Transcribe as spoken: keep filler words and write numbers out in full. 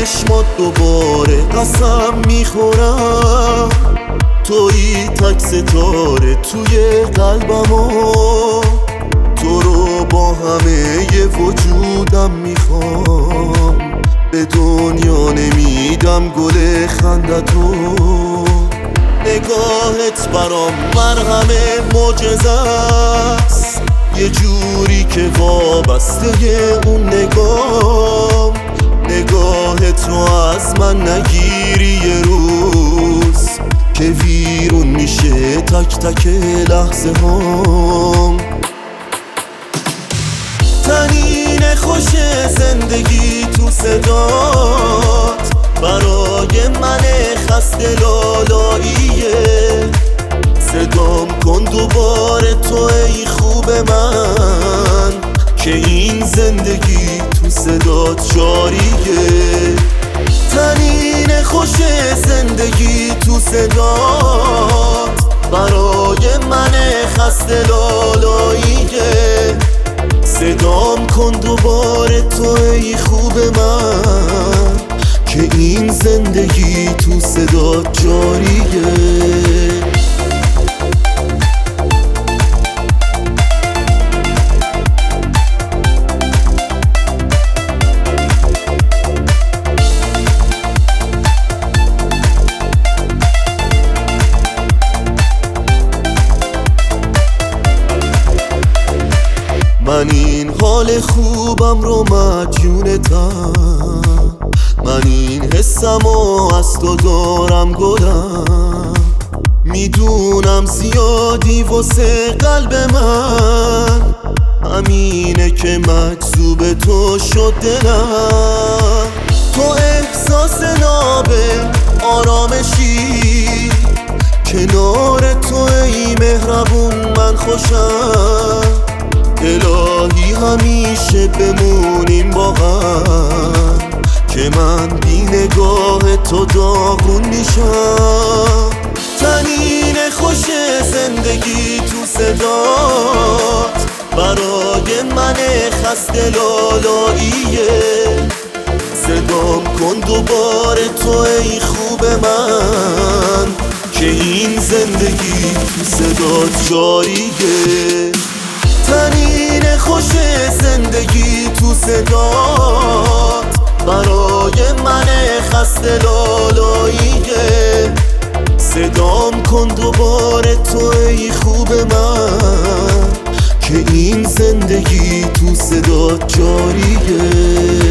چشمات دوباره قسم میخورم، تویی تک ستاره توی قلبمو، تو رو با همه ی وجودم میخوام، به دنیا نمیدم گل خندتو. نگاهت برام مرهم معجزه است، یه جوری که وابسته اون نگام. نگاهت رو از من نگیری یه روز که ویرون میشه تک تک لحظه هام. تنین خوش زندگی تو صدات برای من خسته لالاییه. صدام کن دوباره تو ای خوب من، که این زندگی تو صدات جاریه. تنین خوش زندگی تو صدات برای من خسته لالاییه. صدام کن دوباره تو ای خوب من، که این زندگی تو صدات جاریه. من این حال خوبم رو مدیونتم، من این حسم و از تو دارم گلم. میدونم زیادی واسه قلب من، همینه که مجذوب تو شد دلم. تو احساس نابه آرامشی، کنار تو ای مهربون من خوشم. الهی همیشه بمونیم با هم، که من بی نگاه تو داغون میشم. تنین خوش زندگی تو صدات برای من خسته لالاییه. صدام کن دوباره تو ای خوب من، که این زندگی تو صدات جاریه. تنین خوش زندگی تو صدات برای من خسته لالاییه. صدام کن دوباره تو ای خوب من، که این زندگی تو صدات جاریه.